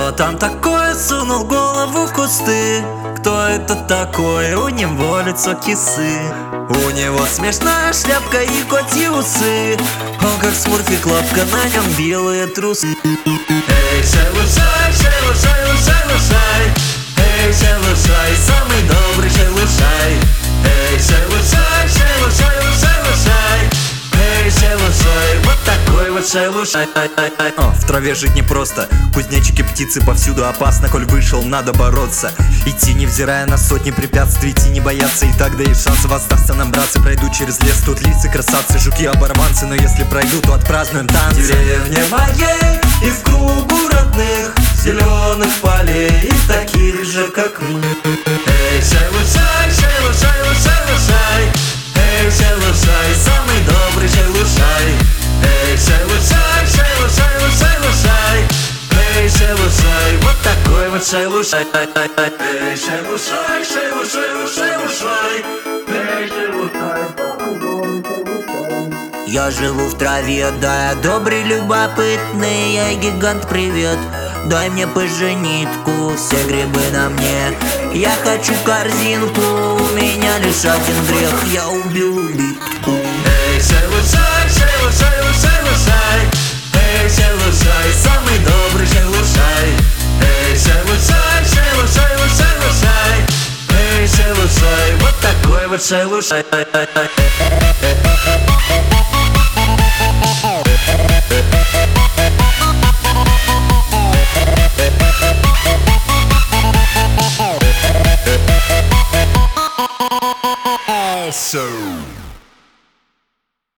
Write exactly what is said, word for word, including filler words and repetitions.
Что там такое? Сунул голову в кусты. Кто это такой? У него лицо кисы. У него смешная шляпка и котьи усы. Он как смурфик, лапка, на нем белые трусы. Эй, шелушай, шелушай, лушай, лушай. Эй, шелушай, самый добрый шелушай. Эй, шелушай, шелушай, лушай, лушай. Эй, шелушай, вот такой вот шелушай. О, в траве жить непросто. Кузнечики, птицы повсюду опасно. Коль вышел, надо бороться. Идти, невзирая на сотни препятствий. Идти, не бояться, и так дают шансов. Остаться нам, братцы, пройду через лес. Тут лисы, красавцы, жуки, оборванцы. Но если пройду, то отпразднуем танцы. В деревне моей и в кругу родных зеленых полей, и таких же, как мы. Эй, шелушай, шелушай, лушай, лушай. Эй, шелушай, самый добрый шелушай. Эй, шелушай, шелушай, лушай, лушай. Эй, шелушай, вот такой вот шелушай. Эй, шелушай, шелушай, лушай, лушай. Эй, шелушай, самый добрый шелушай. Я живу в траве, да я добрый, любопытный. Я гигант, привет, дай мне поженитку. Все грибы на мне, я хочу корзинку. У меня лишь один грех, я убил улитку. Эй, шелушай, шелушай, лушай, лушай. Эй, шелушай, самый добрый шелушай. Эй, шелушай, шелушай, лушай, лушай. Эй, шелушай, вот такой вот шелушай. So